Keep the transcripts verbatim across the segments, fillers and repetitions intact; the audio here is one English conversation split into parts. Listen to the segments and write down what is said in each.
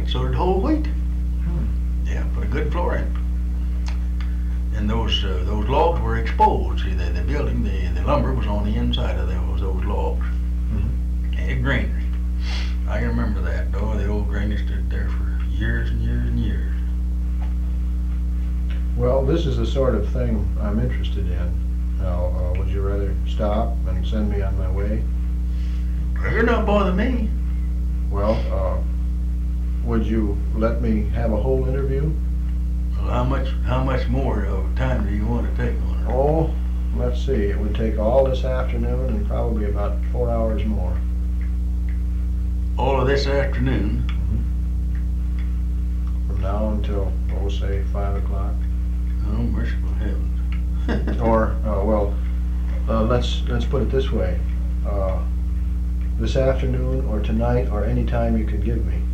right, so did whole wheat. Hmm. Yeah, put a good floor in. And those uh, those logs were exposed. See, the, the building, the, the lumber was on the inside of those, those logs. Mm-hmm. And a granary. I can remember that. Oh, the old granary stood there for years and years and years. Well, this is the sort of thing I'm interested in. Now, uh, would you rather stop and send me on my way? You're not bothering me. Well, uh, would you let me have a whole interview? Well, how much how much more of time do you want to take on it? Oh, let's see. It would take all this afternoon and probably about four hours more. All of this afternoon? From now until, we'll say, five o'clock. Oh, merciful heavens. Or, uh, well, uh, let's let's put it this way. Uh, this afternoon or tonight or any time you can give me.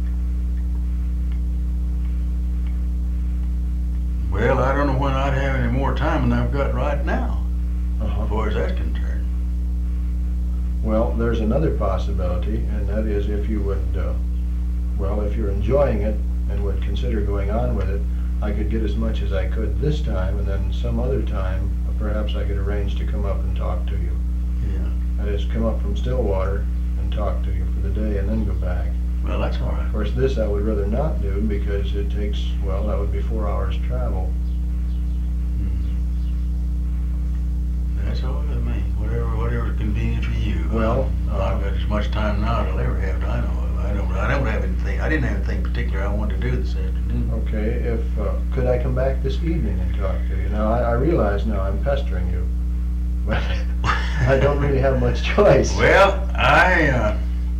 Well, I don't know when I'd have any more time than I've got right now, Uh-huh. as far as that's concerned. Well, there's another possibility, and that is if you would, uh, well, if you're enjoying it and would consider going on with it, I could get as much as I could this time, and then some other time, perhaps I could arrange to come up and talk to you. Yeah. That is, come up from Stillwater and talk to you for the day and then go back. Well, that's all right. Of course, this I would rather not do because it takes, well, that would be four hours travel. That's all with me. Whatever, whatever's convenient for you. Well, I've uh, got as much time now as I'll ever have. I know. of. I don't. I don't have anything. I didn't have anything particular I wanted to do this afternoon. Okay, if, uh, could I come back this evening and talk to you? Now, I, I realize now I'm pestering you, but I don't really have much choice. Well, I. Uh,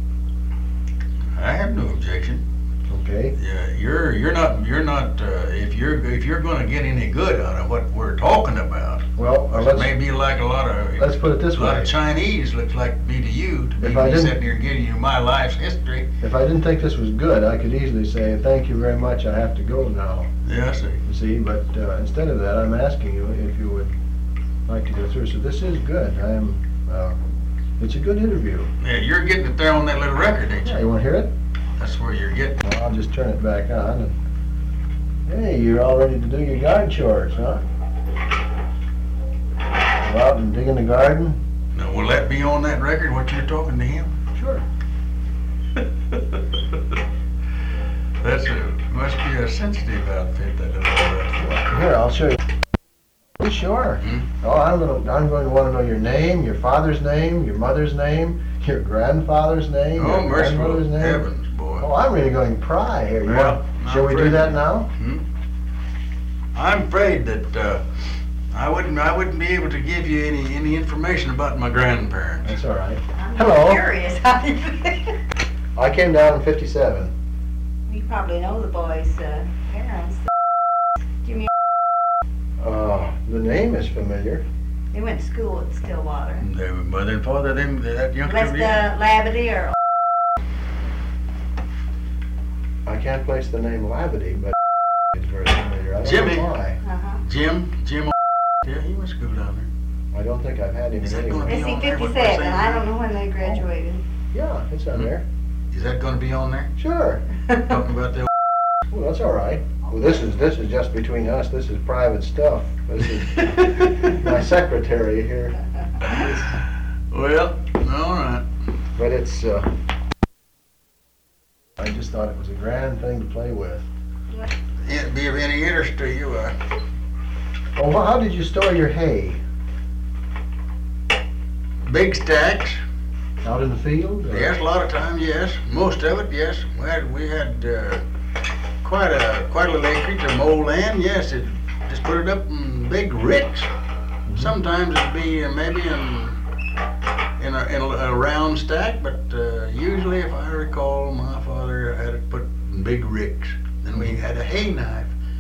I have no objection. Okay, Yeah, you're you're not you're not. Uh, if you're if you're going to get any good out of what we're talking about, well, uh, it let's, may be like a lot of let's put it this a lot way. of Chinese looks like to be to you to be If I me didn't- sitting here giving you my life's history. If I didn't think this was good, I could easily say, thank you very much, I have to go now. Yeah, I see. You see, but uh, instead of that, I'm asking you if you would like to go through. So this is good. I am, uh, it's a good interview. Yeah, you're getting it there on that little record, ain't you? Yeah, you want to hear it? That's where you're getting. Well, I'll just turn it back on. And, hey, you're all ready to do your garden chores, huh? Go out and dig in the garden? Now, will that be on that record? What you're talking to him? Sure. That's a must be a sensitive outfit. That little outfit. Here, I'll show you. Sure. Hmm? Oh, I'm, gonna, I'm going to want to know your name, your father's name, your mother's name, your grandfather's name, Oh, your merciful grandmother's name. heavens, boy. Oh, I'm really going pry here. You Well, want, I'm shall we do afraid- that now? Hmm? I'm afraid that uh, I wouldn't I wouldn't be able to give you any any information about my grandparents. That's all right. I'm Hello. curious. How do you I came down in fifty-seven. You probably know the boys' uh, parents. Jimmy, Uh, the name is familiar. they went to school at Stillwater. Their mother and father, them that youngster. Lesta Labadie or I can't place the name Labadie, but it's very familiar. I don't Jimmy. know why. uh-huh. Jim, Jim. Yeah, he went to school down there. I don't think I've had him Is that anywhere. gonna Is be he on there, what we're fifty-seven? saying I now? don't know when they graduated. Yeah, it's on Hmm. there. Is that going to be on there? Sure. Talking about the. Well, that's all right. Well, this is this is just between us. This is private stuff. This is my secretary here. Well, all right. But it's. Uh, I just thought it was a grand thing to play with. It'd be of any interest to you. Uh, Oh, well, how did you store your hay? big stacks. Out in the field? or- Yes, a lot of times, yes. Most of it, yes. We had we had uh, quite a quite a little acreage of mold land. Yes, it just put it up in big ricks. Sometimes it'd be uh, maybe in in a, in a, a round stack, but uh, usually, if I recall, my father had it put in big ricks. Then we had a hay knife.